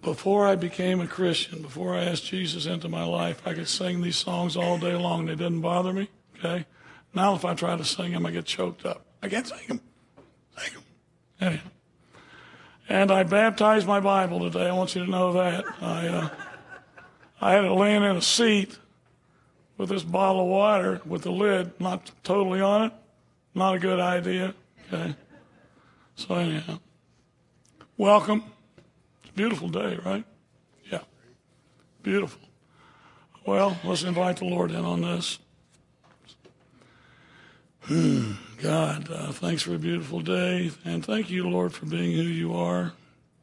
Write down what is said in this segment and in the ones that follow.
before I became a Christian, before I asked Jesus into my life, I could sing these songs all day long. They didn't bother me, okay? Now if I try to sing them, I get choked up. I can't sing them. Anyhow. And I baptized my Bible today. I want you to know that. I had it laying in a seat with this bottle of water with the lid not totally on it. Not a good idea, okay? So anyhow, welcome. It's a beautiful day, right? Yeah, beautiful. Well, let's invite the Lord in on this. God, thanks for a beautiful day, and thank you, Lord, for being who you are.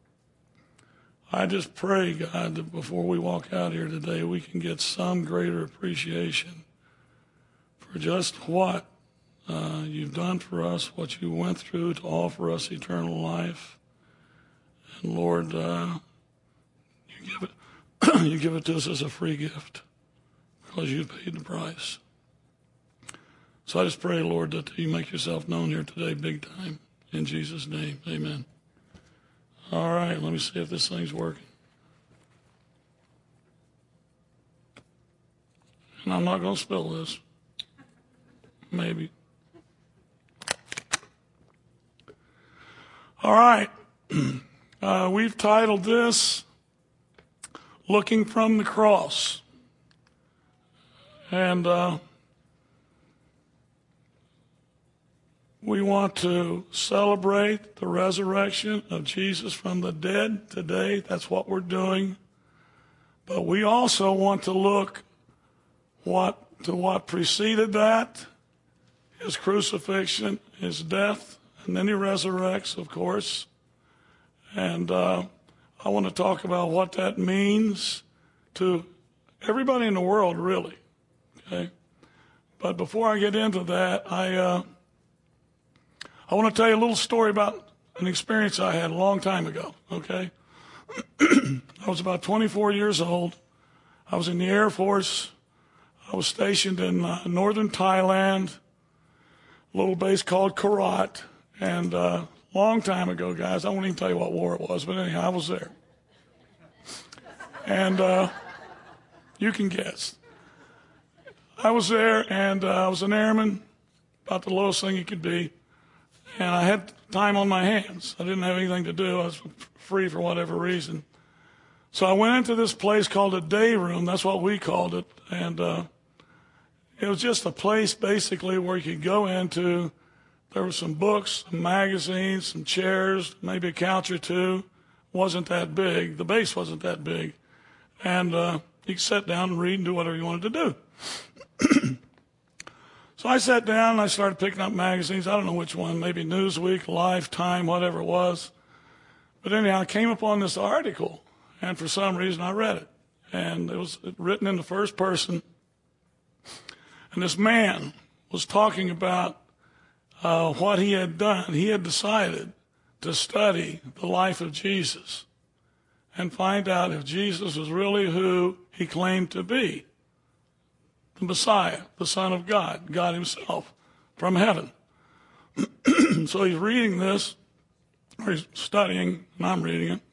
I just pray, God, that before we walk out here today, we can get some greater appreciation for just what you've done for us, what you went through to offer us eternal life. And Lord, you give it to us as a free gift because you've paid the price. So I just pray, Lord, that you make yourself known here today big time. In Jesus' name, amen. All right, let me see if this thing's working. And I'm not going to spill this. Maybe. All right. We've titled this, Looking from the Cross. And we want to celebrate the resurrection of Jesus from the dead today. That's what we're doing. But we also want to look to what preceded that, his crucifixion, his death, and then he resurrects, of course. And I want to talk about what that means to everybody in the world, really. Okay? But before I get into that, I want to tell you a little story about an experience I had a long time ago, okay? I was about 24 years old. I was in the Air Force. I was stationed in northern Thailand, a little base called Karat. And long time ago, guys, I won't even tell you what war it was, but anyhow, I was there. And you can guess. I was there, and I was an airman, about the lowest thing you could be. And I had time on my hands. I didn't have anything to do. I was free for whatever reason. So I went into this place called a day room. That's what we called it. And it was just a place basically where you could go into. There were some books, some magazines, some chairs, maybe a couch or two. It wasn't that big. The base wasn't that big. And you could sit down and read and do whatever you wanted to do. So I sat down and I started picking up magazines. I don't know which one, maybe Newsweek, Lifetime, whatever it was. But anyhow, I came upon this article, and for some reason I read it. And it was written in the first person. And this man was talking about what he had done. He had decided to study the life of Jesus and find out if Jesus was really who he claimed to be. The Messiah, the Son of God, God himself from heaven. So he's reading this, or he's studying, and I'm reading it.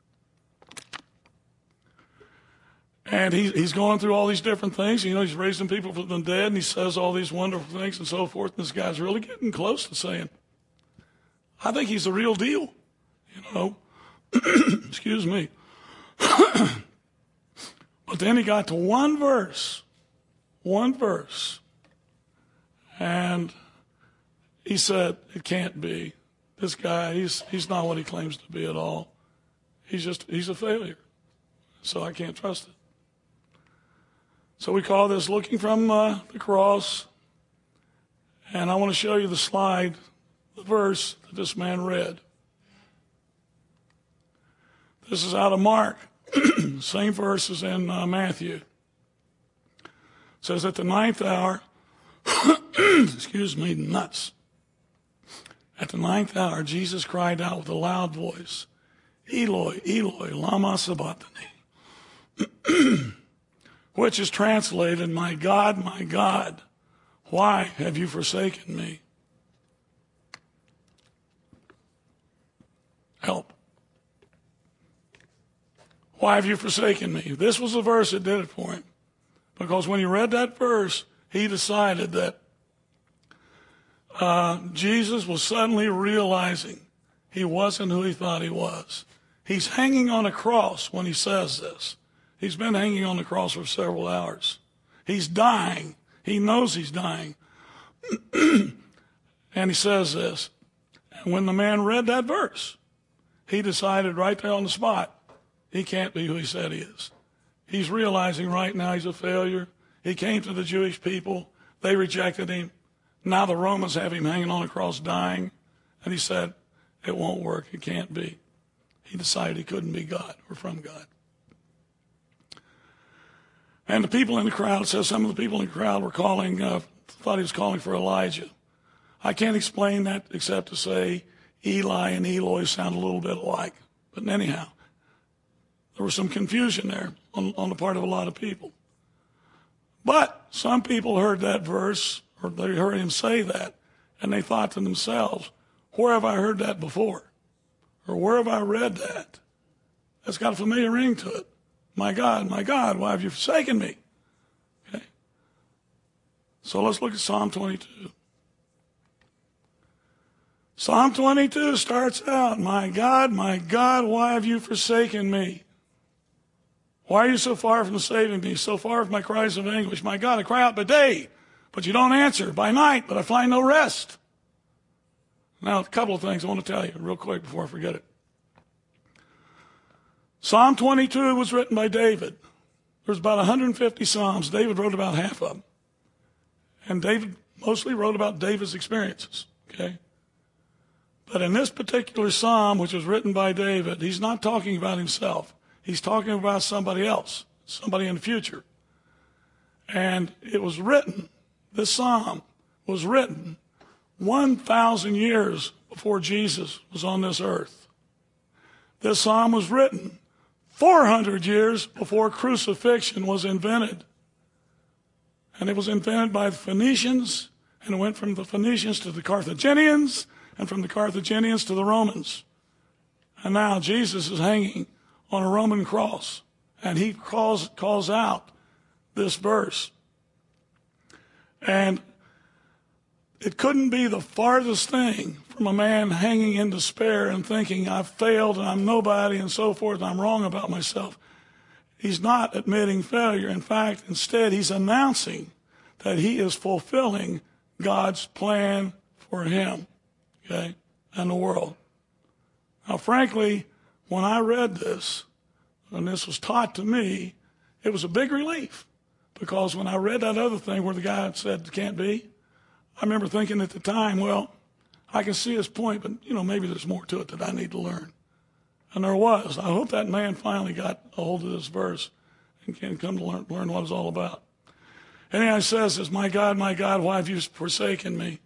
And he's going through all these different things. You know, he's raising people from the dead, and he says all these wonderful things and so forth. And this guy's really getting close to saying, I think he's the real deal, you know. Excuse me. But then he got to one verse, and he said, it can't be. This guy, he's not what he claims to be at all. He's a failure. So I can't trust it. So we call this Looking from the Cross. And I want to show you the slide, the verse that this man read. This is out of Mark. Same verse as in Matthew. It says at the 9th hour, excuse me, nuts. At the 9th hour, Jesus cried out with a loud voice, Eloi, Eloi, lama sabachthani, which is translated, my God, why have you forsaken me? Help. why have you forsaken me? This was the verse that did it for him. Because when he read that verse, he decided that Jesus was suddenly realizing he wasn't who he thought he was. He's hanging on a cross when he says this. He's been hanging on the cross for several hours. He's dying. He knows he's dying. And he says this. And when the man read that verse, he decided right there on the spot, he can't be who he said he is. He's realizing right now he's a failure. He came to the Jewish people. They rejected him. Now the Romans have him hanging on a cross dying. And he said, it won't work. It can't be. He decided he couldn't be God or from God. And the people in the crowd, says some of the people in the crowd were calling, thought he was calling for Elijah. I can't explain that except to say Eli and Eloi sound a little bit alike. But anyhow, there was some confusion there on the part of a lot of people. But some people heard that verse, or they heard him say that, and they thought to themselves, where have I heard that before? Or where have I read that? That's got a familiar ring to it. My God, why have you forsaken me? Okay. So let's look at Psalm 22. Psalm 22 starts out, my God, why have you forsaken me? Why are you so far from saving me, so far from my cries of anguish? My God, I cry out by day, but you don't answer. By night, but I find no rest. Now, a couple of things I want to tell you real quick before I forget it. Psalm 22 was written by David. There's about 150 Psalms. David wrote about half of them. And David mostly wrote about David's experiences, okay? But in this particular Psalm, which was written by David, he's not talking about himself. He's talking about somebody else, somebody in the future. And it was written, this Psalm was written 1,000 years before Jesus was on this earth. This Psalm was written 400 years before crucifixion was invented. And it was invented by the Phoenicians, and it went from the Phoenicians to the Carthaginians, and from the Carthaginians to the Romans. And now Jesus is hanging on a Roman cross, and he calls out this verse. And it couldn't be the farthest thing from a man hanging in despair and thinking, I've failed and I'm nobody and so forth, I'm wrong about myself. He's not admitting failure. In fact, instead, he's announcing that he is fulfilling God's plan for him, okay, and the world. Now, frankly, when I read this, and this was taught to me, it was a big relief. Because when I read that other thing where the guy said it can't be, I remember thinking at the time, well, I can see his point, but, maybe there's more to it that I need to learn. And there was. I hope that man finally got a hold of this verse and can come to learn what it's all about. Anyhow, it says this, my God, why have you forsaken me?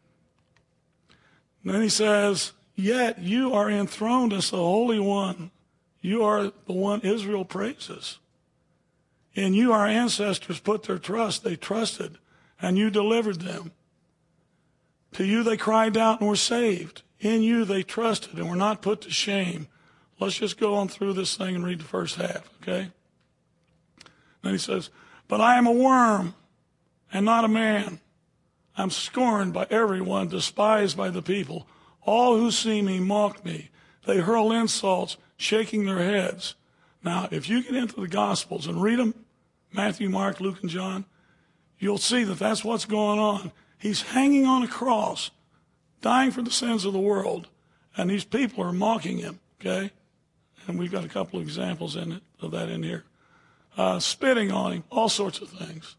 And then he says, yet you are enthroned as the Holy One. You are the one Israel praises. In you our ancestors put their trust. They trusted, and you delivered them. To you they cried out and were saved. In you they trusted and were not put to shame. Let's just go on through this thing and read the first half, okay? Then he says, but I am a worm and not a man. I'm scorned by everyone, despised by the people. All who see me mock me. They hurl insults, shaking their heads. Now, if you get into the Gospels and read them, Matthew, Mark, Luke, and John, you'll see that that's what's going on. He's hanging on a cross, dying for the sins of the world, and these people are mocking him, okay? And we've got a couple of examples of that in here. Spitting on him, all sorts of things.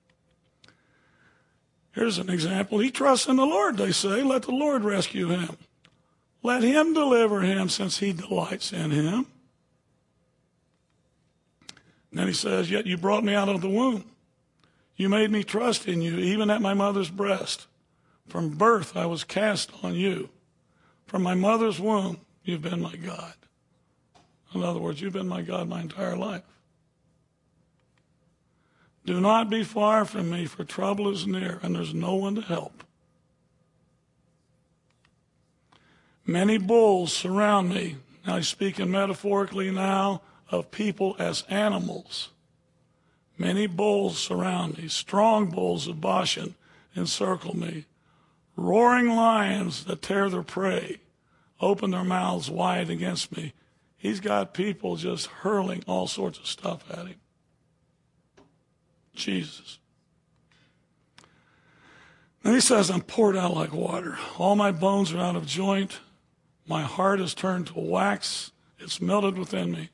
Here's an example. He trusts in the Lord, they say. Let the Lord rescue him. Let him deliver him since he delights in him. And then he says, yet you brought me out of the womb. You made me trust in you, even at my mother's breast. From birth I was cast on you. From my mother's womb, you've been my God. In other words, you've been my God my entire life. Do not be far from me, for trouble is near, and there's no one to help. Many bulls surround me. Now he's speaking metaphorically now of people as animals. Many bulls surround me. Strong bulls of Bashan encircle me. Roaring lions that tear their prey open their mouths wide against me. He's got people just hurling all sorts of stuff at him. Jesus. And he says, I'm poured out like water. All my bones are out of joint. My heart is turned to wax. It's melted within me.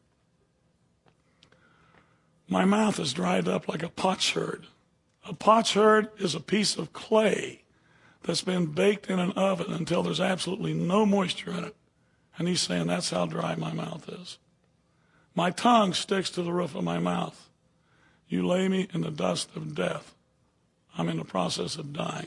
My mouth is dried up like a potsherd. A potsherd is a piece of clay that's been baked in an oven until there's absolutely no moisture in it. And he's saying that's how dry my mouth is. My tongue sticks to the roof of my mouth. You lay me in the dust of death. I'm in the process of dying.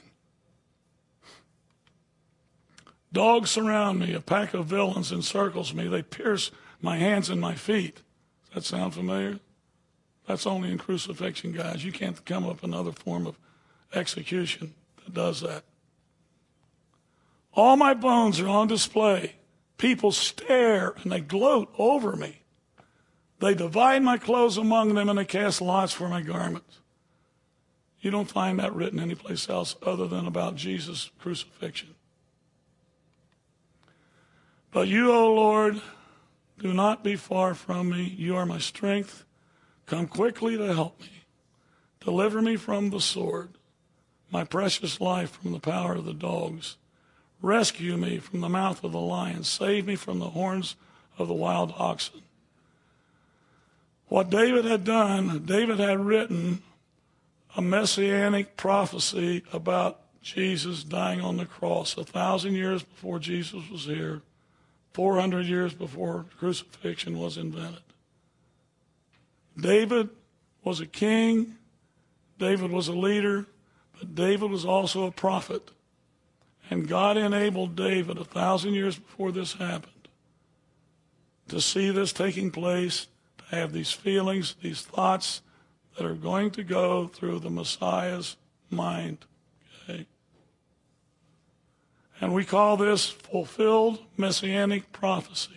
Dogs surround me. A pack of villains encircles me. They pierce my hands and my feet. Does that sound familiar? That's only in crucifixion, guys. You can't come up with another form of execution that does that. All my bones are on display. People stare and they gloat over me. They divide my clothes among them and they cast lots for my garments. You don't find that written anyplace else other than about Jesus' crucifixion. But you, O Lord, do not be far from me. You are my strength. Come quickly to help me. Deliver me from the sword, my precious life from the power of the dogs. Rescue me from the mouth of the lion. Save me from the horns of the wild oxen. What David had done, David had written a messianic prophecy about Jesus dying on the cross 1,000 years before Jesus was here, 400 years before crucifixion was invented. David was a king, David was a leader, but David was also a prophet. And God enabled David 1,000 years before this happened to see this taking place, to have these feelings, these thoughts that are going to go through the Messiah's mind. Okay? And we call this fulfilled messianic prophecy.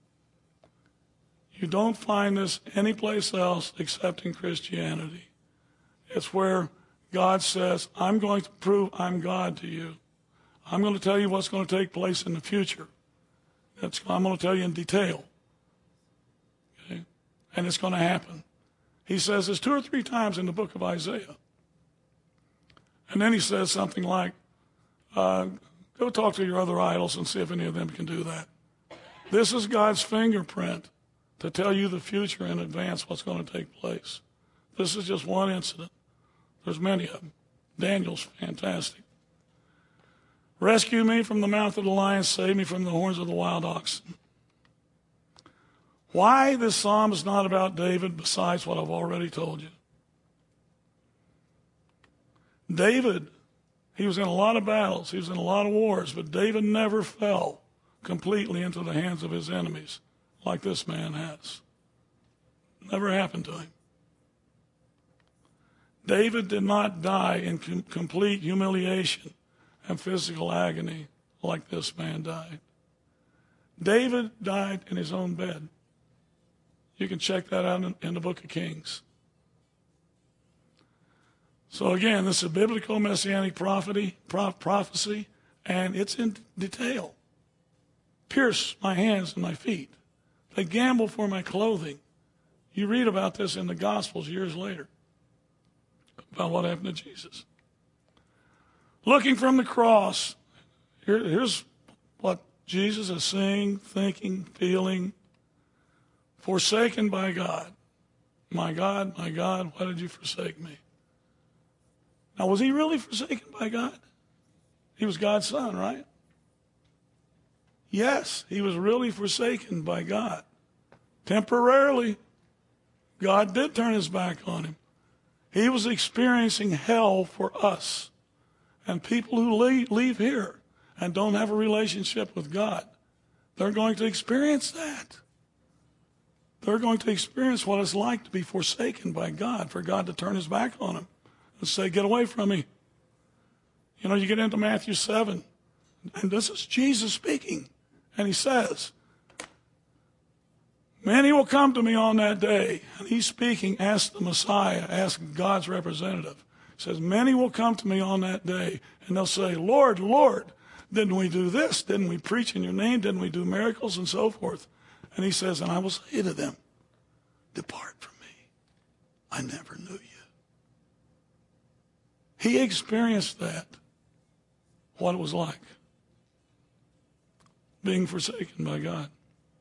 You don't find this anyplace else except in Christianity. It's where God says, I'm going to prove I'm God to you. I'm going to tell you what's going to take place in the future. I'm going to tell you in detail. Okay? And it's going to happen. He says this 2 or 3 times in the book of Isaiah. And then he says something like, go talk to your other idols and see if any of them can do that. This is God's fingerprint to tell you the future in advance what's going to take place. This is just one incident. There's many of them. Daniel's fantastic. Rescue me from the mouth of the lion. Save me from the horns of the wild oxen. Why this psalm is not about David besides what I've already told you. David, he was in a lot of battles. He was in a lot of wars. But David never fell completely into the hands of his enemies like this man has. Never happened to him. David did not die in complete humiliation and physical agony like this man died. David died in his own bed. You can check that out in the book of Kings. So again, this is a biblical messianic prophecy, and it's in detail. Pierce my hands and my feet. They gamble for my clothing. You read about this in the Gospels years later, about what happened to Jesus. Looking from the cross, here's what Jesus is seeing, thinking, feeling. Forsaken by God. My God, why did you forsake me? Now, was he really forsaken by God? He was God's son, right? Yes, he was really forsaken by God. Temporarily, God did turn his back on him. He was experiencing hell for us. And people who leave here and don't have a relationship with God, they're going to experience that. They're going to experience what it's like to be forsaken by God, for God to turn his back on them and say, get away from me. You know, you get into Matthew 7, and this is Jesus speaking. And he says, Many will come to me on that day. And he's speaking as the Messiah, as God's representative. He says, many will come to me on that day, and they'll say, Lord, Lord, didn't we do this? Didn't we preach in your name? Didn't we do miracles and so forth? And he says, and I will say to them, depart from me. I never knew you. He experienced that, what it was like, being forsaken by God.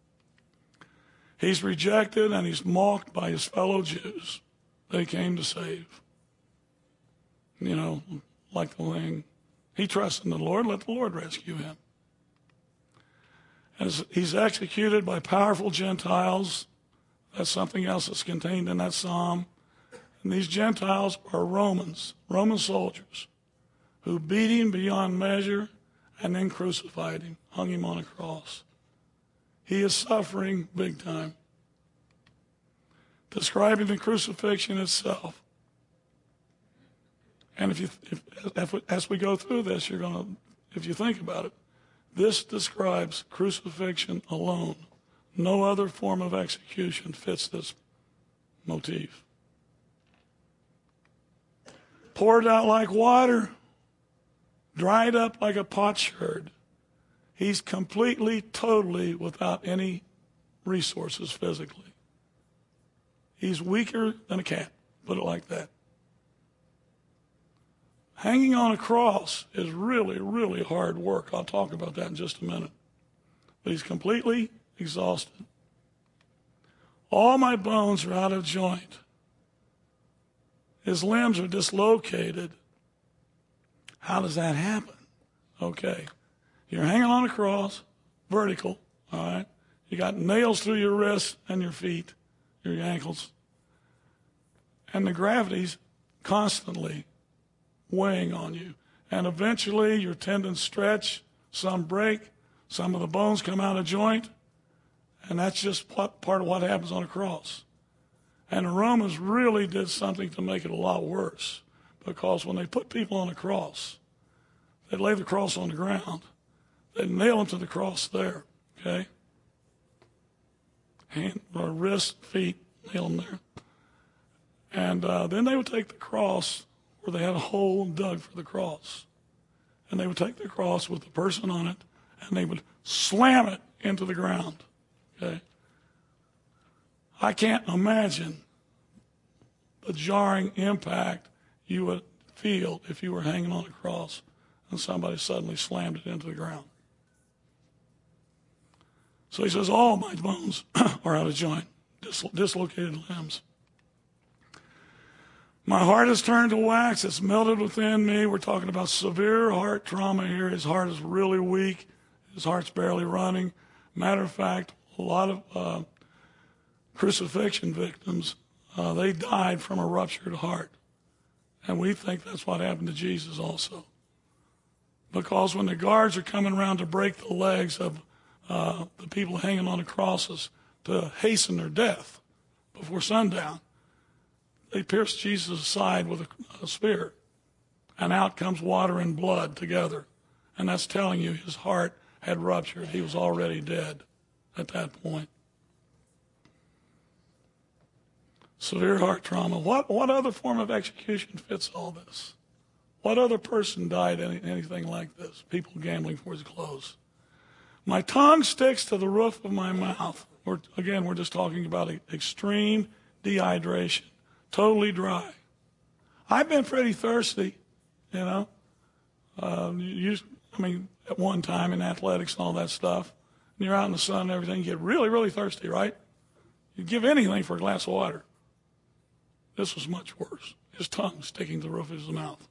He's rejected and he's mocked by his fellow Jews they came to save. You know, like the thing, he trusts in the Lord, let the Lord rescue him. As he's executed by powerful Gentiles, that's something else that's contained in that psalm. And these Gentiles are Romans, Roman soldiers, who beat him beyond measure and then crucified him, hung him on a cross. He is suffering big time. Describing the crucifixion itself. And as we go through this, if you think about it, this describes crucifixion alone. No other form of execution fits this motif. Poured out like water, dried up like a potsherd. He's completely, totally without any resources physically. He's weaker than a cat, put it like that. Hanging on a cross is really, really hard work. I'll talk about that in just a minute. But he's completely exhausted. All my bones are out of joint. His limbs are dislocated. How does that happen? Okay. You're hanging on a cross, vertical, all right? You got nails through your wrists and your feet, your ankles. And the gravity's constantly weighing on you. And eventually your tendons stretch, some break, some of the bones come out of joint, and that's just part of what happens on a cross. And the Romans really did something to make it a lot worse, because when they put people on a cross, they'd lay the cross on the ground, they'd nail them to the cross there, okay? Hand or wrist, feet, nail them there. And then they would take the cross where they had a hole dug for the cross. And they would take the cross with the person on it, and they would slam it into the ground. Okay? I can't imagine the jarring impact you would feel if you were hanging on a cross and somebody suddenly slammed it into the ground. So he says, all my bones are out of joint, dislocated limbs. My heart is turned to wax. It's melted within me. We're talking about severe heart trauma here. His heart is really weak. His heart's barely running. Matter of fact, a lot of crucifixion victims, they died from a ruptured heart. And we think that's what happened to Jesus also. Because when the guards are coming around to break the legs of the people hanging on the crosses to hasten their death before sundown, they pierced Jesus' side with a spear, and out comes water and blood together. And that's telling you his heart had ruptured. He was already dead at that point. Severe heart trauma. What other form of execution fits all this? What other person died anything like this? People gambling for his clothes. My tongue sticks to the roof of my mouth. We're just talking about extreme dehydration. Totally dry. I've been pretty thirsty, you know. At one time in athletics and all that stuff, and you're out in the sun and everything, you get really, really thirsty, right? You'd give anything for a glass of water. This was much worse. His tongue sticking to the roof of his mouth.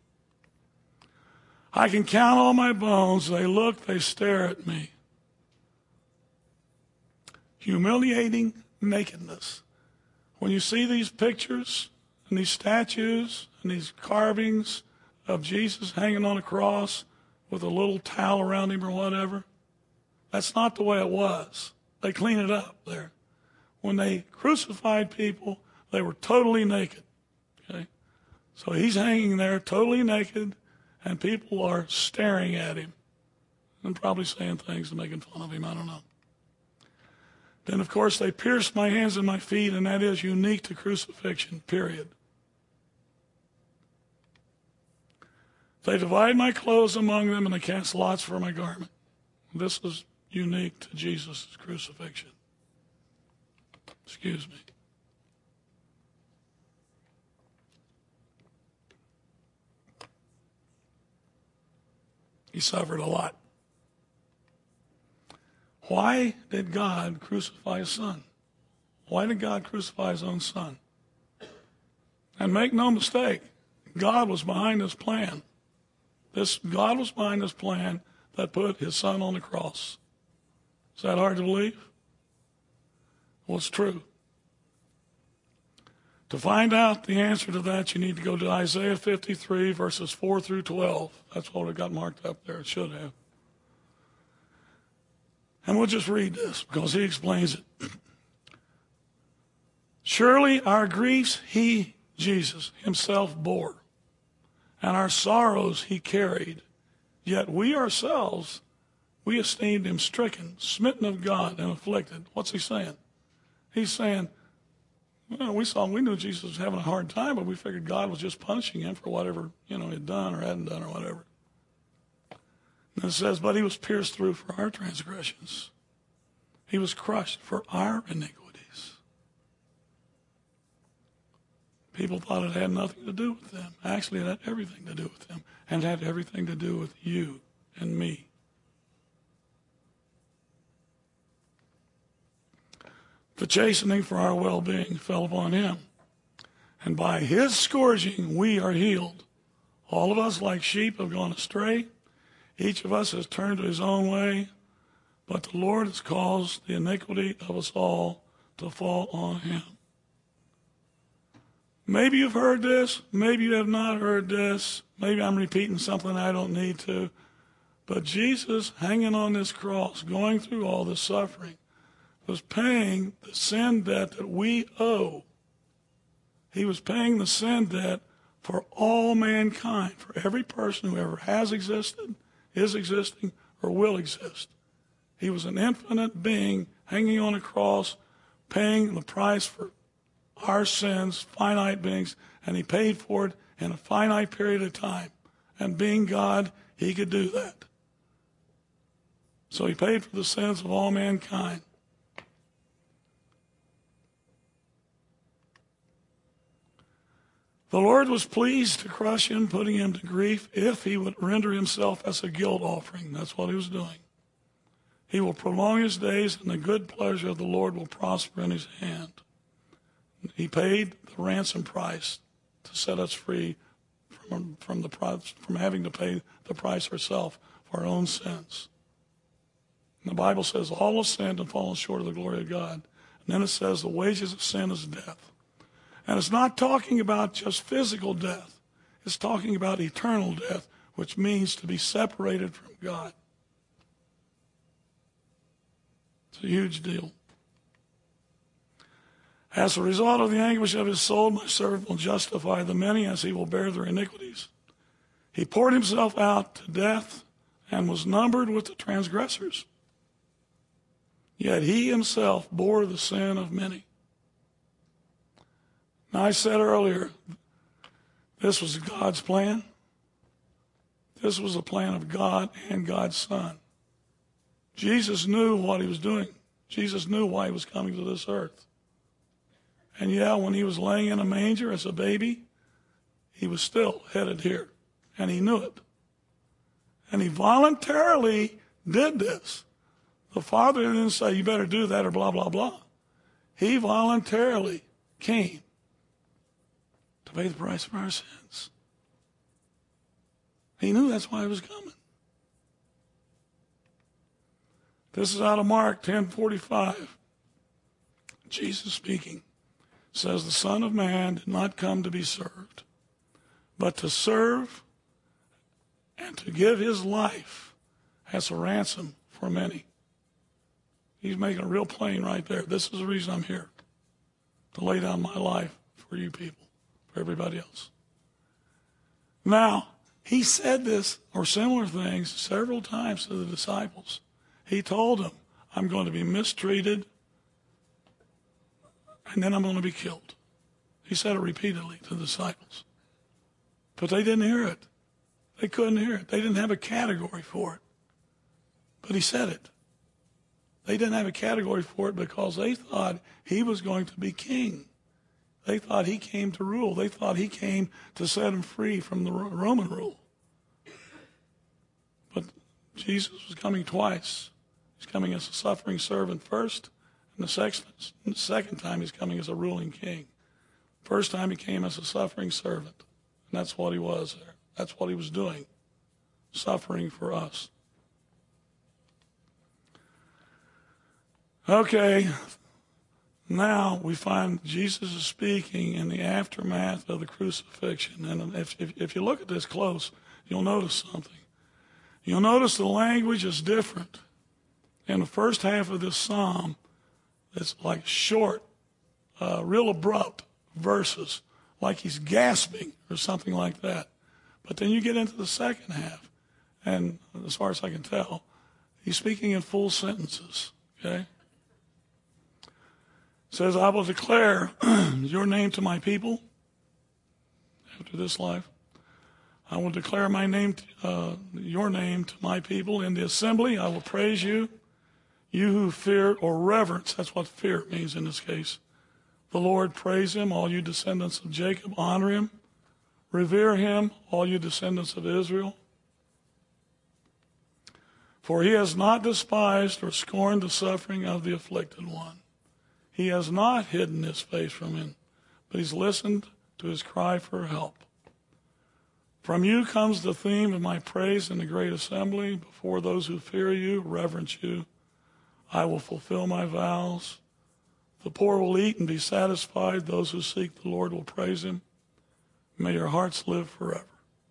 I can count all my bones. They look, they stare at me. Humiliating nakedness. When you see these pictures and these statues and these carvings of Jesus hanging on a cross with a little towel around him or whatever, that's not the way it was. They clean it up there. When they crucified people, they were totally naked. Okay? So he's hanging there totally naked, and people are staring at him and probably saying things and making fun of him. I don't know. Then, of course, they pierced my hands and my feet, and that is unique to crucifixion, period. They divided my clothes among them, and they cast lots for my garment. This is unique to Jesus' crucifixion. Excuse me. He suffered a lot. Why did God crucify his son? Why did God crucify his own son? And make no mistake, God was behind this plan. God was behind this plan that put his son on the cross. Is that hard to believe? Well, it's true. To find out the answer to that, you need to go to Isaiah 53, verses 4 through 12. That's what it got marked up there. It should have. And we'll just read this because he explains it. Surely our griefs he, Jesus, himself bore, and our sorrows he carried. Yet we ourselves, we esteemed him stricken, smitten of God, and afflicted. What's he saying? He's saying, well, we knew Jesus was having a hard time, but we figured God was just punishing him for whatever, he'd done or hadn't done or whatever. And it says, but he was pierced through for our transgressions. He was crushed for our iniquities. People thought it had nothing to do with them. Actually, it had everything to do with them. And it had everything to do with you and me. The chastening for our well-being fell upon him. And by his scourging we are healed. All of us like sheep have gone astray. Each of us has turned to his own way. But the Lord has caused the iniquity of us all to fall on him. Maybe you've heard this. Maybe you have not heard this. Maybe I'm repeating something I don't need to. But Jesus hanging on this cross, going through all this suffering, was paying the sin debt that we owe. He was paying the sin debt for all mankind, for every person who ever has existed, is existing, or will exist. He was an infinite being hanging on a cross, paying the price for our sins, finite beings, and he paid for it in a finite period of time. And being God, he could do that. So he paid for the sins of all mankind. The Lord was pleased to crush him, putting him to grief, if he would render himself as a guilt offering. That's what he was doing. He will prolong his days, and the good pleasure of the Lord will prosper in his hand. He paid the ransom price to set us free from having to pay the price ourselves for our own sins. And the Bible says all have sinned and fallen short of the glory of God. And then it says the wages of sin is death. And it's not talking about just physical death. It's talking about eternal death, which means to be separated from God. It's a huge deal. As a result of the anguish of his soul, my servant will justify the many as he will bear their iniquities. He poured himself out to death and was numbered with the transgressors. Yet he himself bore the sin of many. Now, I said earlier, this was God's plan. This was the plan of God and God's Son. Jesus knew what he was doing. Jesus knew why he was coming to this earth. And yeah, when he was laying in a manger as a baby, he was still headed here. And he knew it. And he voluntarily did this. The Father didn't say, you better do that or blah, blah, blah. He voluntarily came to pay the price for our sins. He knew that's why he was coming. This is out of Mark 10:45. Jesus speaking says, the Son of Man did not come to be served, but to serve and to give his life as a ransom for many. He's making it real plain right there. This is the reason I'm here, to lay down my life for you people, for everybody else. Now, he said this or similar things several times to the disciples. He told them, I'm going to be mistreated. and then I'm going to be killed. He said it repeatedly to the disciples. But they didn't hear it. They couldn't hear it. They didn't have a category for it. But he said it. They didn't have a category for it because they thought he was going to be king. They thought he came to rule. They thought he came to set them free from the Roman rule. But Jesus was coming twice. He's coming as a suffering servant first, and the second time he's coming as a ruling king. First time he came as a suffering servant, and that's what he was there. That's what he was doing, suffering for us. Okay, now we find Jesus is speaking in the aftermath of the crucifixion. And if you look at this close, you'll notice something. You'll notice the language is different. In the first half of this psalm, it's like short, real abrupt verses, like he's gasping or something like that. But then you get into the second half, and as far as I can tell, he's speaking in full sentences, okay? It says, I will declare your name to my people after this life. I will declare my name, your name to my people in the assembly. I will praise you, you who fear or reverence. That's what fear means in this case. The Lord, praise him, all you descendants of Jacob. Honor him. Revere him, all you descendants of Israel. For he has not despised or scorned the suffering of the afflicted one. He has not hidden his face from him, but he's listened to his cry for help. From you comes the theme of my praise in the great assembly. Before those who fear you, reverence you, I will fulfill my vows. The poor will eat and be satisfied. Those who seek the Lord will praise him. May your hearts live forever.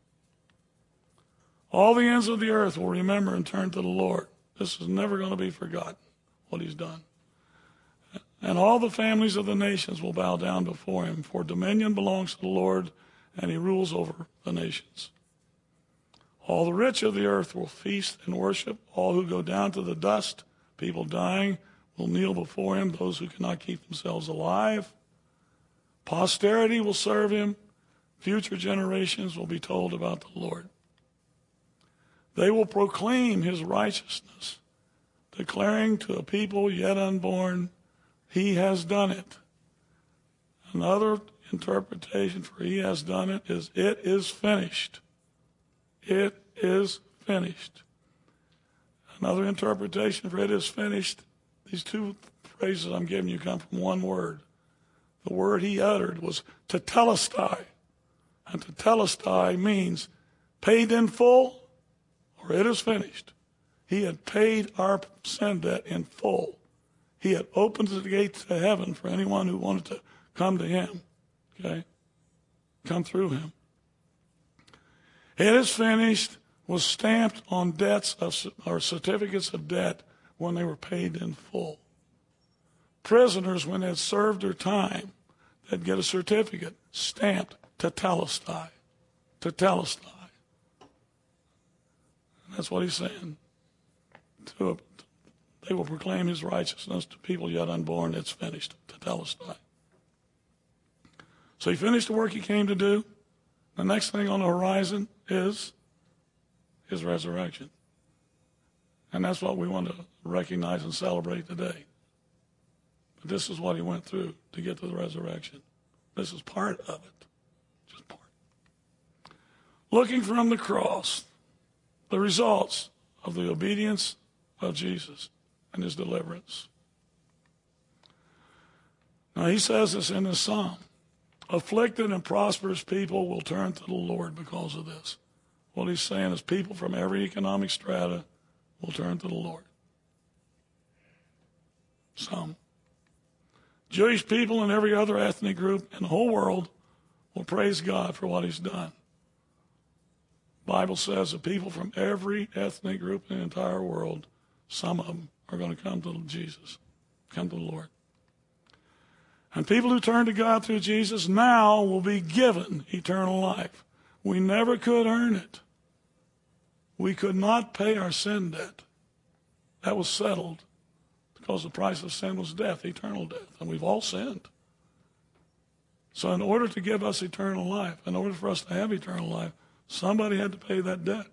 All the ends of the earth will remember and turn to the Lord. This is never going to be forgotten, what he's done. And all the families of the nations will bow down before him, for dominion belongs to the Lord, and he rules over the nations. All the rich of the earth will feast and worship. All who go down to the dust, people dying, will kneel before him, those who cannot keep themselves alive. Posterity will serve him. Future generations will be told about the Lord. They will proclaim his righteousness, declaring to a people yet unborn, he has done it. Another interpretation for he has done it is, it is finished. It is finished. Another interpretation for it is finished, these two phrases I'm giving you come from one word. The word he uttered was tetelestai. And tetelestai means paid in full, or it is finished. He had paid our sin debt in full. He had opened the gates to heaven for anyone who wanted to come to him. Okay? Come through him. It is finished was stamped on debts or certificates of debt when they were paid in full. Prisoners, when they had served their time, they'd get a certificate stamped tetelestai. Tetelestai. And that's what he's saying. They will proclaim his righteousness to people yet unborn. It's finished. Tetelestai. So he finished the work he came to do. The next thing on the horizon is his resurrection. And that's what we want to recognize and celebrate today. But this is what he went through to get to the resurrection. This is part of it. Just part. Looking from the cross, the results of the obedience of Jesus and his deliverance. Now he says this in his psalm. Afflicted and prosperous people will turn to the Lord because of this. What he's saying is people from every economic strata will turn to the Lord. Some. Jewish people and every other ethnic group in the whole world will praise God for what he's done. The Bible says that people from every ethnic group in the entire world, some of them are going to come to Jesus, come to the Lord. And people who turn to God through Jesus now will be given eternal life. We never could earn it. We could not pay our sin debt. That was settled because the price of sin was death, eternal death. And we've all sinned. So in order to give us eternal life, in order for us to have eternal life, somebody had to pay that debt.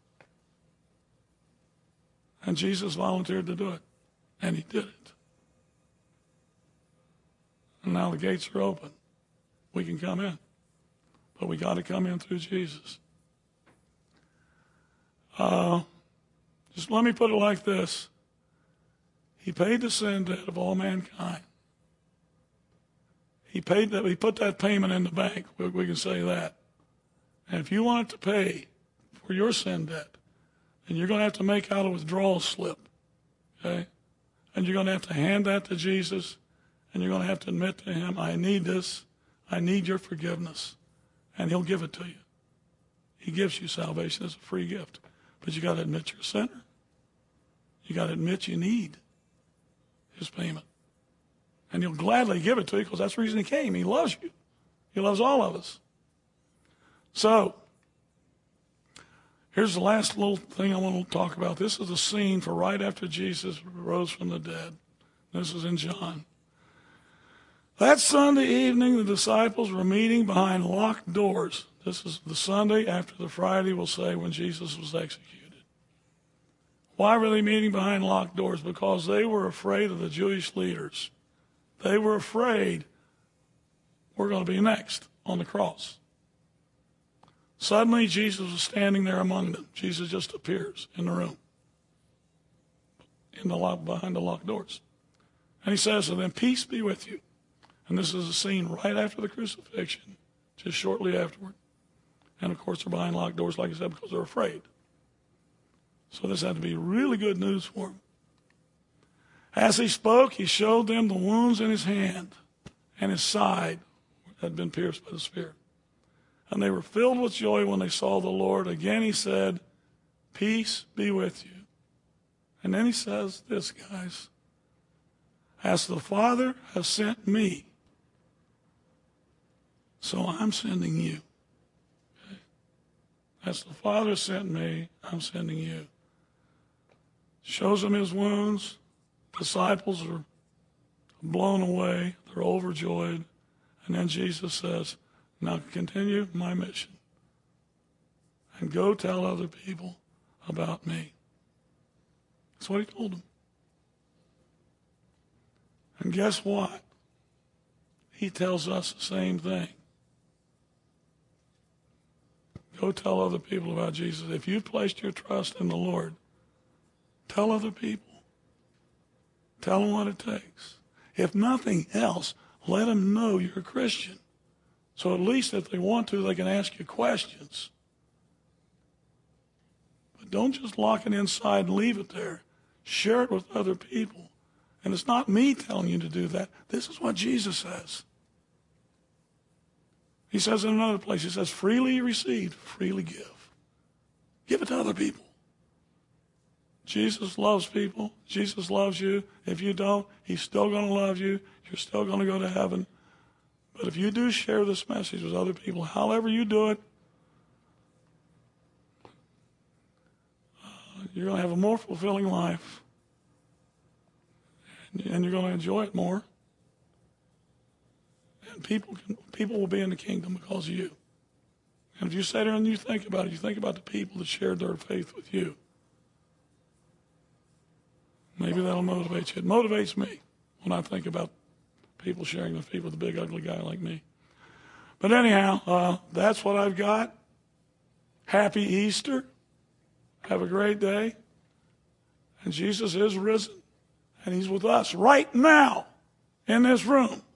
And Jesus volunteered to do it. And he did it. And now the gates are open. We can come in. But we got to come in through Jesus. Just let me put it like this. He paid the sin debt of all mankind. He put that payment in the bank. We can say that. And if you want it to pay for your sin debt, then you're going to have to make out a withdrawal slip. Okay? And you're going to have to hand that to Jesus. And you're going to have to admit to him, I need this. I need your forgiveness. And he'll give it to you. He gives you salvation as a free gift. But you got to admit you're a sinner. You got to admit you need his payment. And he'll gladly give it to you because that's the reason he came. He loves you. He loves all of us. So, here's the last little thing I want to talk about. This is the scene for right after Jesus rose from the dead. This is in John. That Sunday evening, the disciples were meeting behind locked doors. This is the Sunday after the Friday, we'll say, when Jesus was executed. Why were they meeting behind locked doors? Because they were afraid of the Jewish leaders. They were afraid we're going to be next on the cross. Suddenly, Jesus was standing there among them. Jesus just appears in the room, behind the locked doors. And he says to them, peace be with you. And this is a scene right after the crucifixion, just shortly afterward. And, of course, they're behind locked doors, like I said, because they're afraid. So this had to be really good news for them. As he spoke, he showed them the wounds in his hand and his side that had been pierced by the spear. And they were filled with joy when they saw the Lord. Again he said, peace be with you. And then he says this, guys. As the Father has sent me, so I'm sending you. Okay? As the Father sent me, I'm sending you. Shows them his wounds. Disciples are blown away. They're overjoyed. And then Jesus says, now continue my mission. And go tell other people about me. That's what he told them. And guess what? He tells us the same thing. Go tell other people about Jesus. If you've placed your trust in the Lord, tell other people. Tell them what it takes. If nothing else, let them know you're a Christian. So at least if they want to, they can ask you questions. But don't just lock it inside and leave it there. Share it with other people. And it's not me telling you to do that. This is what Jesus says. He says in another place, he says, freely received, freely give. Give it to other people. Jesus loves people. Jesus loves you. If you don't, he's still going to love you. You're still going to go to heaven. But if you do share this message with other people, however you do it, you're going to have a more fulfilling life. And you're going to enjoy it more. And people will be in the kingdom because of you. And if you sit there and you think about it, you think about the people that shared their faith with you. Maybe that'll motivate you. It motivates me when I think about people sharing their faith with a big, ugly guy like me. But anyhow, that's what I've got. Happy Easter. Have a great day. And Jesus is risen. And he's with us right now in this room. And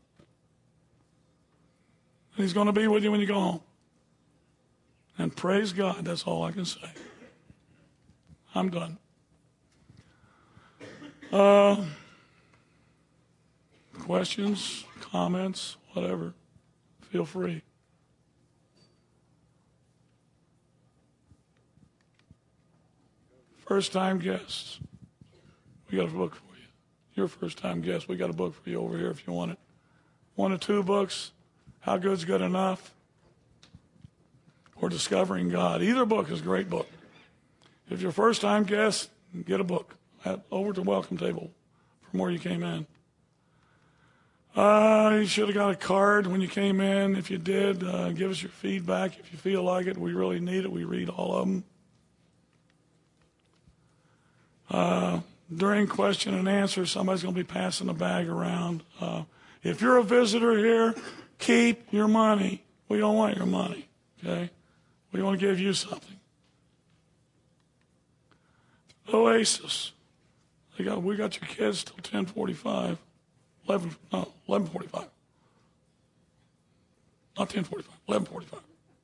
he's going to be with you when you go home. And praise God, that's all I can say. I'm done. Questions, comments, whatever. Feel free. First-time guests. We got a book for you. You're a first-time guest. We got a book for you over here if you want it. 1 or 2 books. How Good's Good Enough? Or Discovering God. Either book is a great book. If you're a first-time guest, get a book. Over to the welcome table from where you came in. You should have got a card when you came in. If you did, give us your feedback. If you feel like it, we really need it. We read all of them. During question and answer, somebody's going to be passing a bag around. If you're a visitor here, keep your money. We don't want your money, okay? We want to give you something. Oasis. We got your kids till 10:45. 11:45. Not 10:45, 11:45.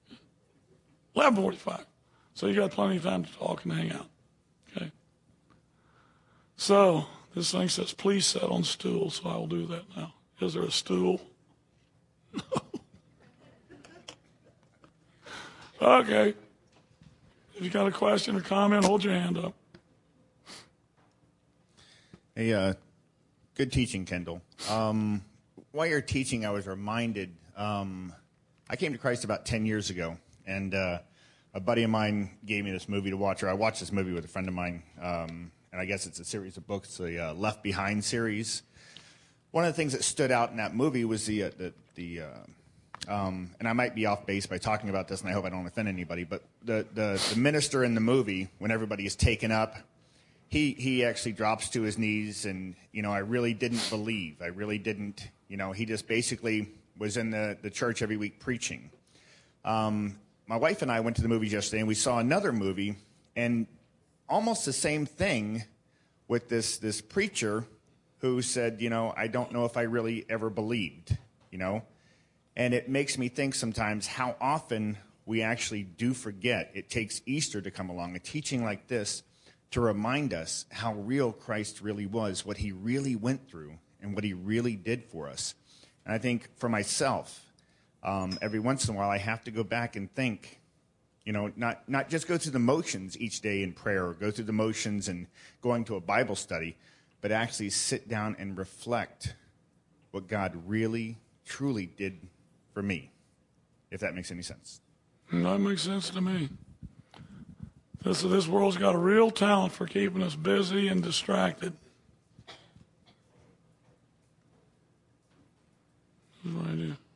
11:45. So you got plenty of time to talk and hang out, okay? So this thing says, please sit on stool, so I will do that now. Is there a stool? No. Okay. If you got a question or comment, hold your hand up. Hey, good teaching, Kendall. While you're teaching, I was reminded, I came to Christ about 10 years ago, and a buddy of mine gave me this movie to watch, or I watched this movie with a friend of mine, and I guess it's a series of books, the Left Behind series. One of the things that stood out in that movie was and I might be off base by talking about this, and I hope I don't offend anybody, but the minister in the movie, when everybody is taken up, he actually drops to his knees, and, I really didn't believe. I really didn't, he just basically was in the church every week preaching. My wife and I went to the movies yesterday, and we saw another movie, and almost the same thing with this preacher who said, I don't know if I really ever believed, And it makes me think sometimes how often we actually do forget. It takes Easter to come along, a teaching like this, to remind us how real Christ really was, what he really went through, and what he really did for us. And I think for myself, every once in a while I have to go back and think, not just go through the motions each day in prayer, or go through the motions and going to a Bible study, but actually sit down and reflect what God really, truly did for me, if that makes any sense. That makes sense to me. This world's got a real talent for keeping us busy and distracted. This is what I do.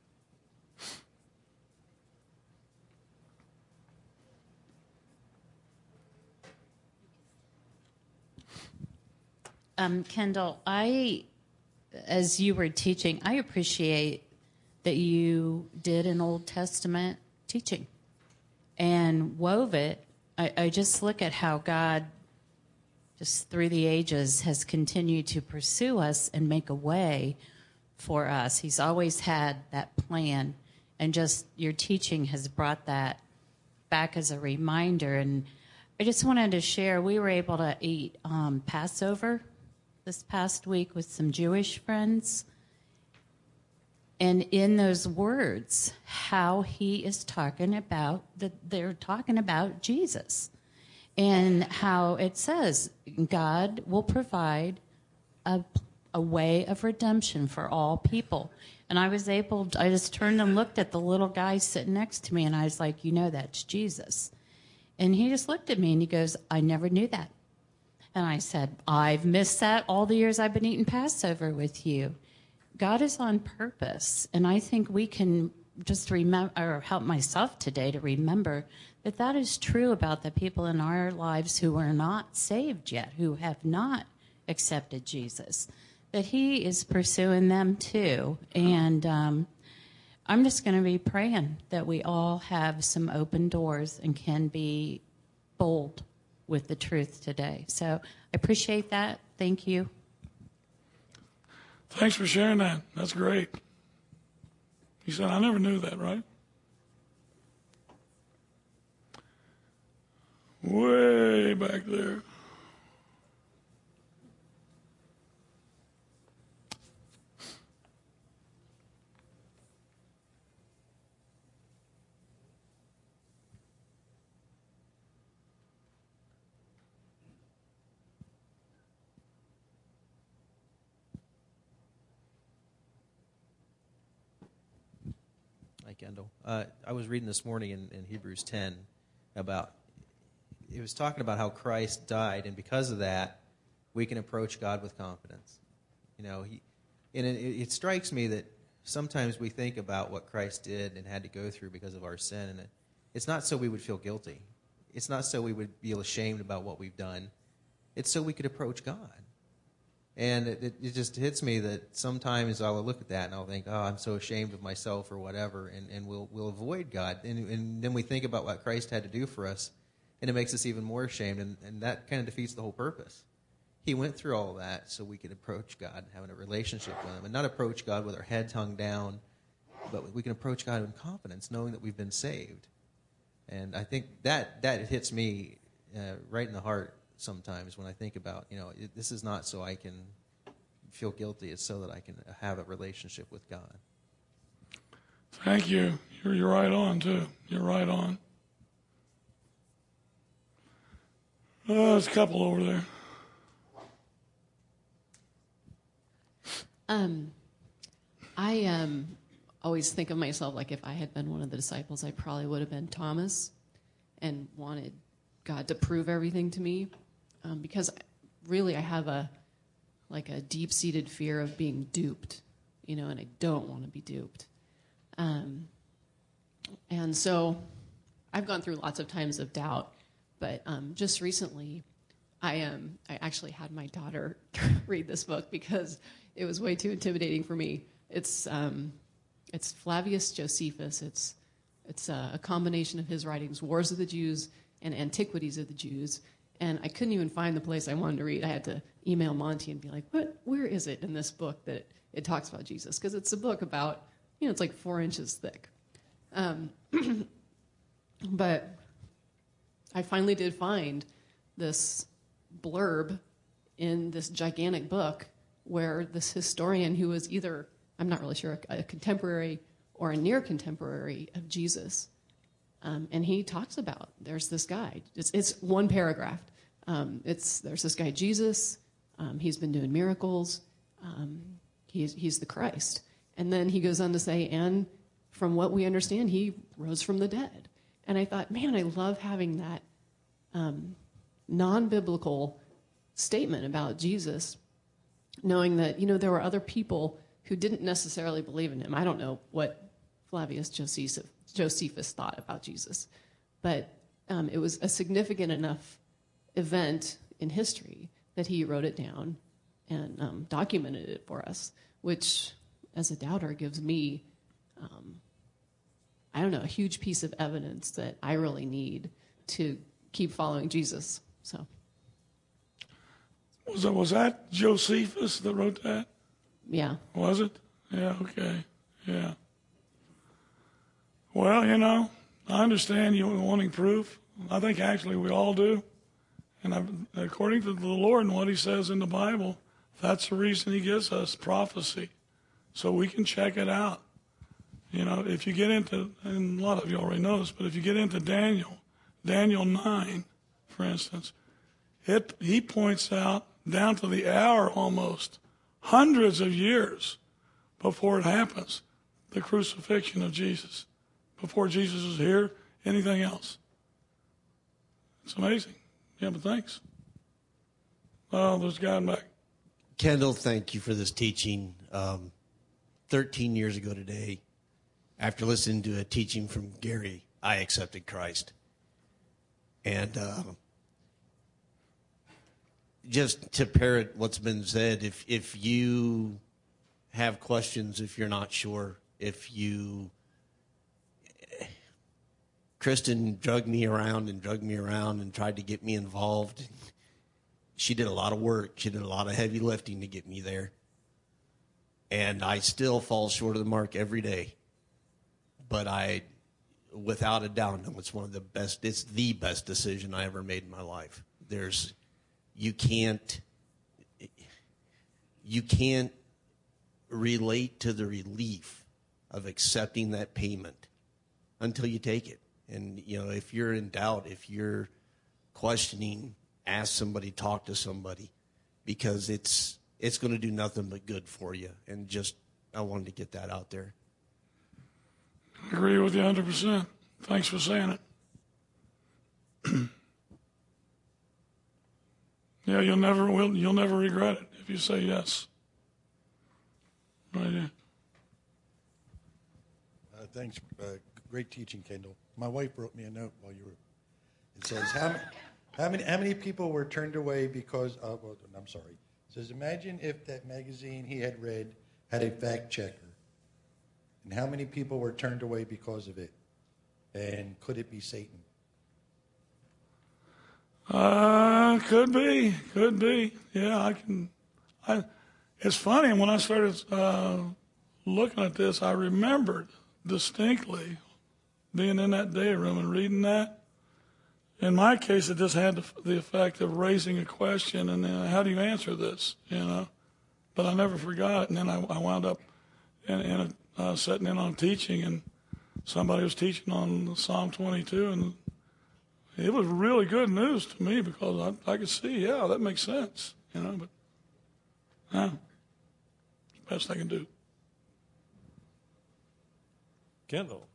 Kendall, as you were teaching, I appreciate that you did an Old Testament teaching and wove it. I just look at how God, just through the ages, has continued to pursue us and make a way for us. He's always had that plan, and just your teaching has brought that back as a reminder. And I just wanted to share, we were able to eat Passover this past week with some Jewish friends. And in those words, how he is talking about, they're talking about Jesus. And how it says, God will provide a way of redemption for all people. And I just turned and looked at the little guy sitting next to me, and I was like, that's Jesus. And he just looked at me, and he goes, I never knew that. And I said, I've missed that all the years I've been eating Passover with you. God is on purpose, and I think we can just remember, or help myself today to remember that is true about the people in our lives who are not saved yet, who have not accepted Jesus, that he is pursuing them too. And I'm just going to be praying that we all have some open doors and can be bold with the truth today. So I appreciate that. Thank you. Thanks for sharing that. That's great. He said, I never knew that, right? Way back there. Hi, Kendall. I was reading this morning in Hebrews 10 about, it was talking about how Christ died, and because of that, we can approach God with confidence. And it strikes me that sometimes we think about what Christ did and had to go through because of our sin, and it's not so we would feel guilty. It's not so we would feel ashamed about what we've done. It's so we could approach God. And it just hits me that sometimes I'll look at that and I'll think, oh, I'm so ashamed of myself or whatever, and we'll avoid God. And then we think about what Christ had to do for us, and it makes us even more ashamed, and that kind of defeats the whole purpose. He went through all of that so we could approach God, having a relationship with Him, and not approach God with our heads hung down, but we can approach God in confidence, knowing that we've been saved. And I think that hits me right in the heart sometimes when I think about, this is not so I can feel guilty. It's so that I can have a relationship with God. Thank you. You're right on, too. You're right on. There's a couple over there. I always think of myself like if I had been one of the disciples, I probably would have been Thomas and wanted God to prove everything to me, because really I have a deep-seated fear of being duped, and I don't want to be duped. And so I've gone through lots of times of doubt, but just recently I actually had my daughter read this book because it was way too intimidating for me. It's Flavius Josephus. It's a combination of his writings, Wars of the Jews and Antiquities of the Jews. And I couldn't even find the place I wanted to read. I had to email Monty and be like, where is it in this book that it talks about Jesus? Because it's a book about, it's like 4 inches thick. But I finally did find this blurb in this gigantic book where this historian who was either, I'm not really sure, a contemporary or a near contemporary of Jesus, and he talks about, there's this guy. It's one paragraph. There's this guy Jesus. He's been doing miracles. He's the Christ. And then he goes on to say, and from what we understand, he rose from the dead. And I thought, man, I love having that non-biblical statement about Jesus, knowing that, there were other people who didn't necessarily believe in him. I don't know what Flavius Josephus thought about Jesus, but it was a significant enough event in history that he wrote it down and documented it for us, which, as a doubter, gives me, a huge piece of evidence that I really need to keep following Jesus. So, Was that Josephus that wrote that? yeah. Was it? Yeah, okay. Yeah. Well, I understand you wanting proof. I think actually we all do. And according to the Lord and what he says in the Bible, that's the reason he gives us prophecy, so we can check it out. If you get into, and a lot of you already know this, but if you get into Daniel 9, for instance, he points out down to the hour almost, hundreds of years before it happens, the crucifixion of Jesus. Before Jesus was here, anything else. It's amazing. Yeah, but thanks. Oh, there's a guy in back. Kendall, thank you for this teaching. 13 years ago today, after listening to a teaching from Gary, I accepted Christ. And just to parrot what's been said, if you have questions, if you're not sure, Kristen drugged me around and tried to get me involved. She did a lot of work. She did a lot of heavy lifting to get me there. And I still fall short of the mark every day. But I, without a doubt, know it's the best decision I ever made in my life. You can't relate to the relief of accepting that payment until you take it. And, if you're in doubt, if you're questioning, ask somebody, talk to somebody, because it's going to do nothing but good for you. And I wanted to get that out there. I agree with you 100%. Thanks for saying it. Yeah, you'll never regret it if you say yes. Right here. Thanks. Great teaching, Kendall. My wife wrote me a note while you were. It says, how many people were turned away because of, well, I'm sorry. It says, imagine if that magazine he had read had a fact checker. And how many people were turned away because of it? And could it be Satan? Could be. Yeah, it's funny, when I started looking at this, I remembered distinctly being in that day room and reading that. In my case, it just had the effect of raising a question, and then how do you answer this, But I never forgot it, and then I wound up sitting in on teaching, and somebody was teaching on Psalm 22, and it was really good news to me because I could see, yeah, that makes sense, but it's the best I can do. Kendall,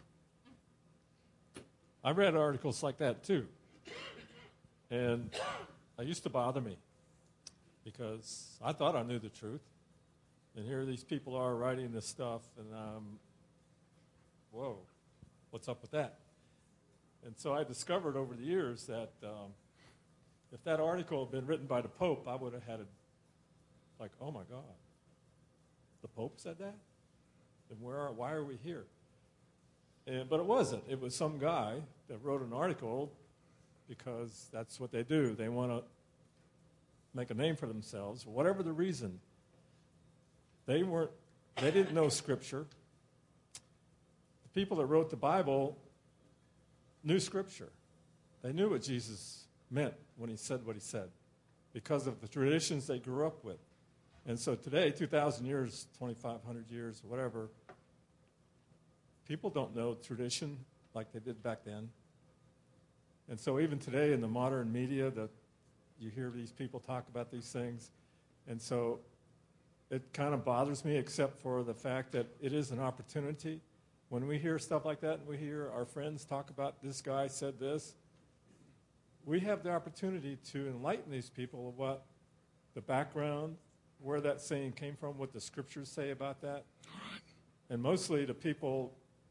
I read articles like that too, and it used to bother me because I thought I knew the truth, and here these people are writing this stuff, and whoa, what's up with that? And so I discovered over the years that if that article had been written by the Pope, I would have had it like, oh my God, the Pope said that? Then why are we here? But it wasn't. It was some guy that wrote an article because that's what they do. They want to make a name for themselves, whatever the reason. They didn't know Scripture. The people that wrote the Bible knew Scripture. They knew what Jesus meant when he said what he said because of the traditions they grew up with. And so today, 2,000 years, 2,500 years, whatever, people don't know tradition like they did back then. And so even today in the modern media, you hear these people talk about these things. And so it kind of bothers me, except for the fact that it is an opportunity. When we hear stuff like that and we hear our friends talk about this guy said this, we have the opportunity to enlighten these people of what the background, where that saying came from, what the scriptures say about that. And mostly the people,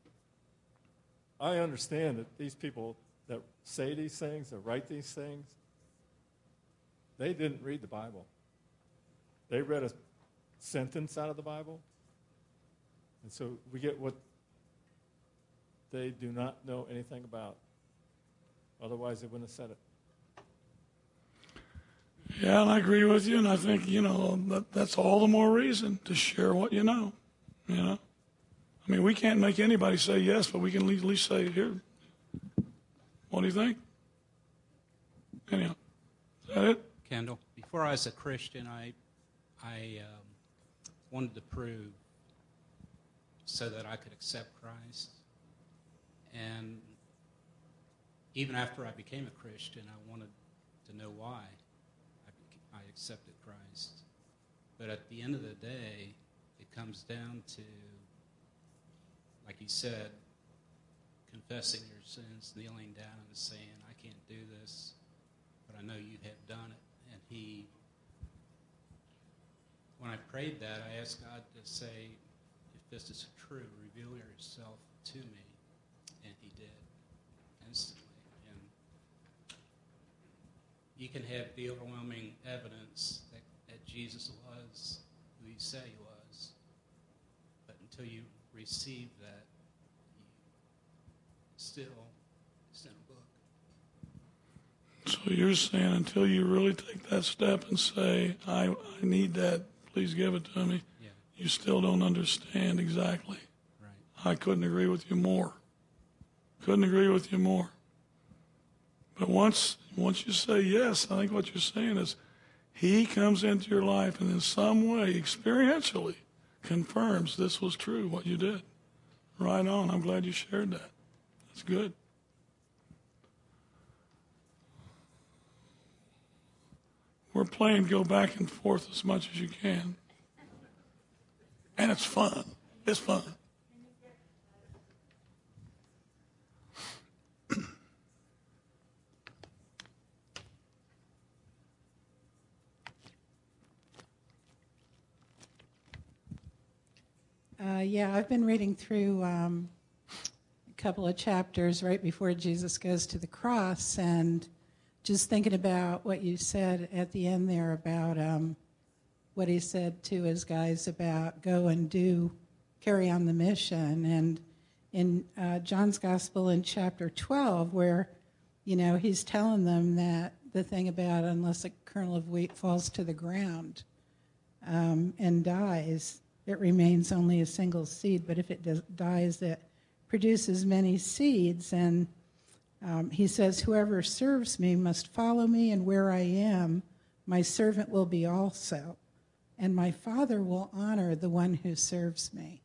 I understand that these people that say these things, that write these things, they didn't read the Bible. They read a sentence out of the Bible. And so we get what they do not know anything about. Otherwise, they wouldn't have said it. Yeah, and I agree with you, and I think, that's all the more reason to share what you know, I mean, we can't make anybody say yes, but we can at least say, here, what do you think? Anyhow, is that it? Kendall, before I was a Christian, I wanted to prove so that I could accept Christ. And even after I became a Christian, I wanted to know why I accepted Christ. But at the end of the day, it comes down to, like you said, confessing your sins, kneeling down and saying, I can't do this, but I know you have done it. And when I prayed that, I asked God to say, if this is true, reveal yourself to me. And he did, instantly. And you can have the overwhelming evidence that Jesus was who he said he was, but until you receive that, it's in a book. So you're saying until you really take that step and say, I need that, please give it to me, Yeah. You still don't understand exactly. Right. I couldn't agree with you more. Couldn't agree with you more. But once you say yes, I think what you're saying is he comes into your life and in some way, experientially, confirms this was true, what you did. Right on. I'm glad you shared that. That's good. We're playing go back and forth as much as you can. And it's fun. It's fun. Yeah, I've been reading through a couple of chapters right before Jesus goes to the cross, and just thinking about what you said at the end there about what he said to his guys about go and carry on the mission. And in John's Gospel in chapter 12, where, he's telling them that the thing about unless a kernel of wheat falls to the ground and dies, it remains only a single seed, but if it dies, it produces many seeds. And he says, whoever serves me must follow me, and where I am, my servant will be also. And my Father will honor the one who serves me.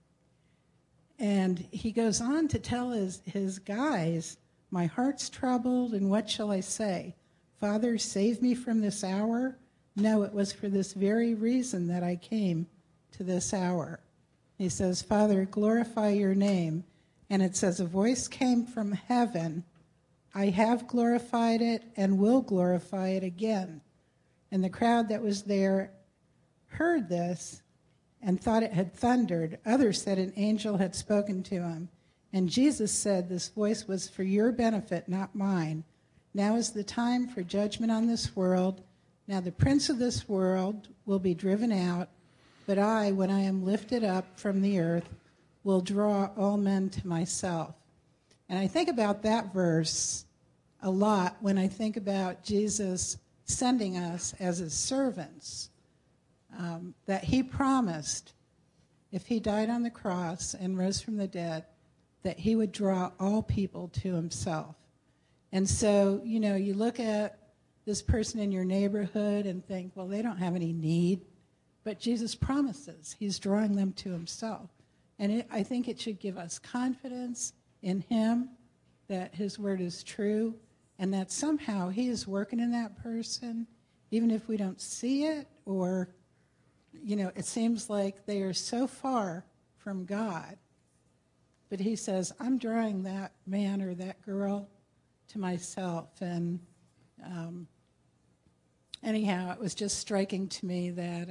And he goes on to tell his guys, my heart's troubled, and what shall I say? Father, save me from this hour? No, it was for this very reason that I came to this hour. He says, Father, glorify your name. And it says, a voice came from heaven. I have glorified it and will glorify it again. And the crowd that was there heard this and thought it had thundered. Others said an angel had spoken to him. And Jesus said, this voice was for your benefit, not mine. Now is the time for judgment on this world. Now the prince of this world will be driven out, but I, when I am lifted up from the earth, will draw all men to myself. And I think about that verse a lot when I think about Jesus sending us as his servants, that he promised if he died on the cross and rose from the dead, that he would draw all people to himself. And so, you look at this person in your neighborhood and think, well, they don't have any need. But Jesus promises he's drawing them to himself. And I think it should give us confidence in him, that his word is true, and that somehow he is working in that person, even if we don't see it, or, it seems like they are so far from God. But he says, I'm drawing that man or that girl to myself. And anyhow, it was just striking to me that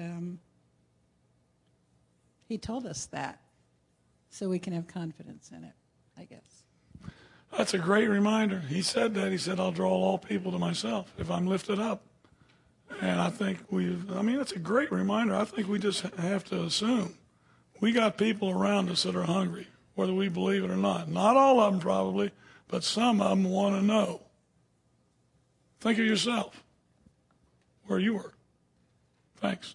he told us that so we can have confidence in it, I guess. That's a great reminder. He said that. He said, I'll draw all people to myself if I'm lifted up. And I think that's a great reminder. I think we just have to assume we got people around us that are hungry, whether we believe it or not. Not all of them probably, but some of them want to know. Think of yourself, where you were. Thanks.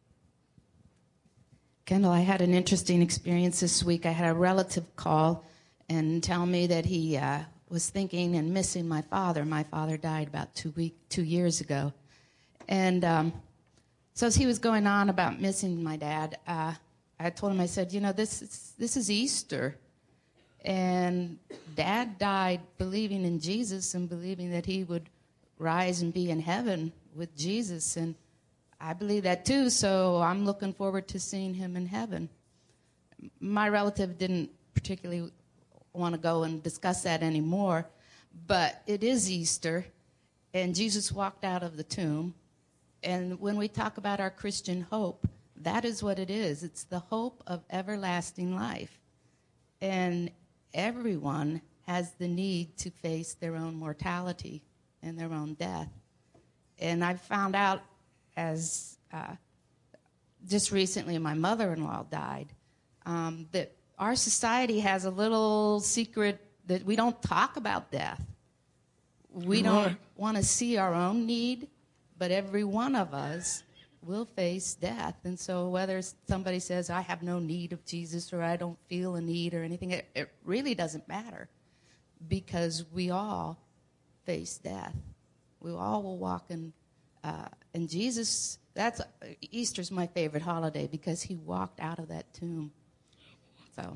Kendall, I had an interesting experience this week. I had a relative call and tell me that he was thinking and missing my father. My father died about 2 years ago. And so as he was going on about missing my dad, I told him, I said, this is Easter. And Dad died believing in Jesus and believing that he would rise and be in heaven with Jesus. And I believe that too, so I'm looking forward to seeing him in heaven. My relative didn't particularly want to go and discuss that anymore, but it is Easter, and Jesus walked out of the tomb. And when we talk about our Christian hope, that is what it is. It's the hope of everlasting life. And everyone has the need to face their own mortality and their own death. And I found out as just recently my mother-in-law died, that our society has a little secret that we don't talk about death. We don't want to see our own need, but every one of us will face death. And so whether somebody says, I have no need of Jesus, or I don't feel a need or anything, it really doesn't matter, because we all face death. We all will walk in, and Jesus, Easter's my favorite holiday, because he walked out of that tomb. So.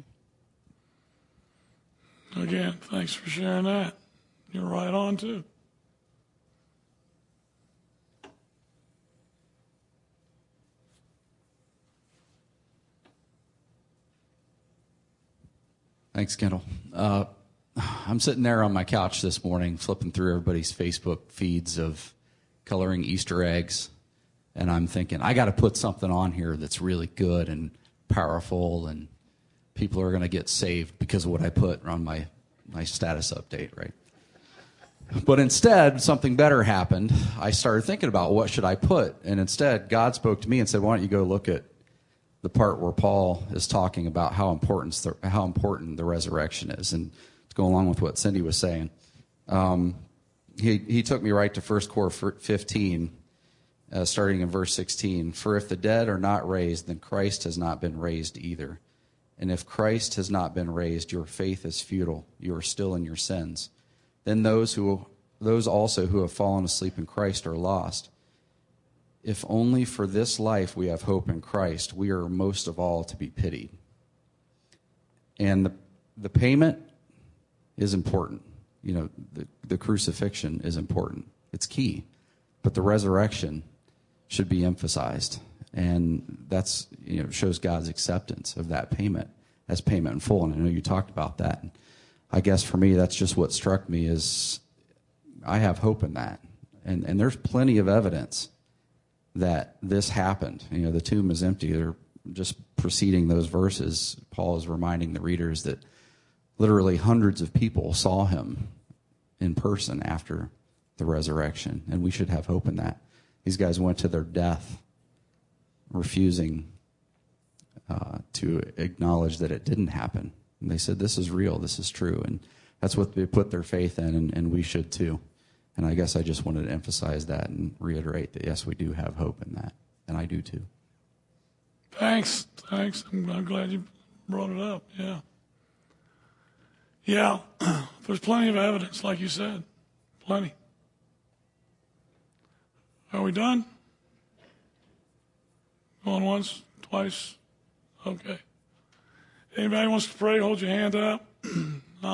Again, thanks for sharing that. You're right on, too. Thanks, Kendall. I'm sitting there on my couch this morning flipping through everybody's Facebook feeds of coloring Easter eggs, and I'm thinking, I got to put something on here that's really good and powerful and people are going to get saved because of what I put on my status update, right? But instead, something better happened. I started thinking about what should I put, and instead, God spoke to me and said, "Why don't you go look at the part where Paul is talking about how important the resurrection is?" And to go along with what Cindy was saying, he took me right to 1 Corinthians 15, starting in verse 16. "For if the dead are not raised, then Christ has not been raised either. And if Christ has not been raised, your faith is futile. You are still in your sins. Then those also who have fallen asleep in Christ are lost. If only for this life we have hope in Christ, we are most of all to be pitied." And the payment is important. You know, the crucifixion is important. It's key. But the resurrection should be emphasized. And that's, shows God's acceptance of that payment as payment in full. And I know you talked about that. And I guess for me, that's just what struck me is I have hope in that. And there's plenty of evidence that this happened. The tomb is empty. They're just preceding those verses. Paul is reminding the readers that literally hundreds of people saw him in person after the resurrection, and we should have hope in that. These guys went to their death refusing to acknowledge that it didn't happen. And they said, "This is real, this is true," and that's what they put their faith in, and we should too. And I guess I just wanted to emphasize that and reiterate that, yes, we do have hope in that, and I do too. Thanks. I'm glad you brought it up. Yeah, there's plenty of evidence, like you said. Plenty. Are we done? Going once, twice? Okay. Anybody wants to pray, hold your hand up.